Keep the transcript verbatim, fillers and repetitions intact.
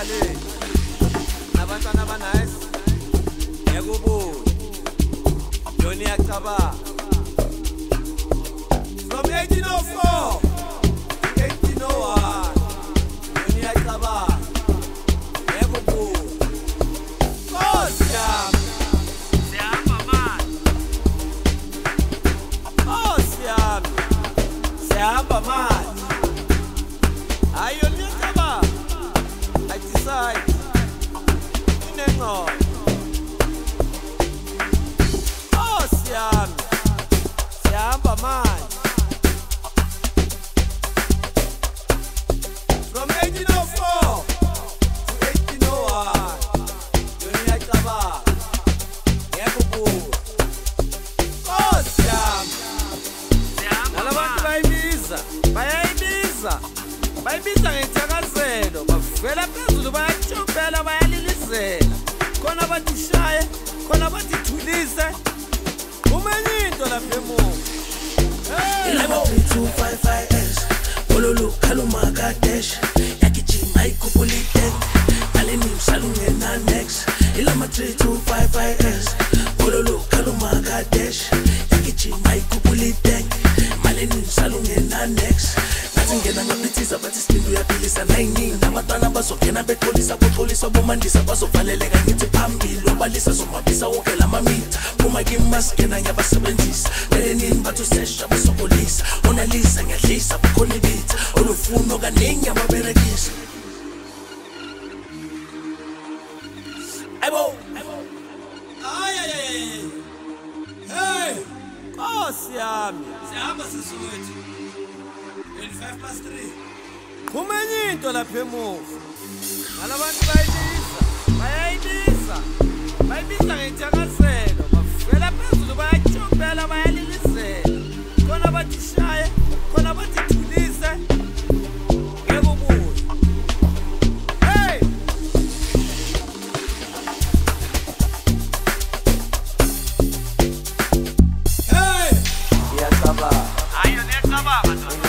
Ekuqaleni nabantwana abanice ekubuya Joni yacabanga from eighteen oh four to eighteen oh one Joni yacabanga ekubuya Nkosi yami sihamba manje Nkosi yami sihamba manje Ayo niyacabanga I decide inengqondo Nkosi yami sihamba manje from eighteen oh four to eighteen oh one Joni yacabanga ekubuya Nkosi yami sihamba nalabantu bayibiza bayayibiza bayibiza ngethakazelo bavela phezulu bayachophela bayalilizela khona bathishaye khona bathithulise umenye into lapha emuva Ilabo two five five S Bololo kaluma kadesh yakijima ikupulite aleni msalungena next Ilama three two five five S Bololo kaluma kadesh yakijima ikupulite maleni msalungena next Ngena ngapithiza bathi sipindu yaphilisa nine nabatwana bazogena betholisa botholisa bomandisa bazovaleleka ngithi phambili obalisa somabisa wonke lamamitha uma kimaskena ngiyabasebenzisa lelenini bathu sesha basokolisa onalisa ngiyahlisa bukhona ibitha olufuno kaningi ababerekisa Ebo ay ay ay hey Nkosi yami sihamba siswethu twenty-five past three kumenye into lapha emuva nalabantu bayibiza bayayibiza bayibiza ngethakazelo bavela phezulu bayachophela bayalilizela khona bathishaye khona bathithulise ngekubuya hey hey Iyacabanga ayo niyacabanga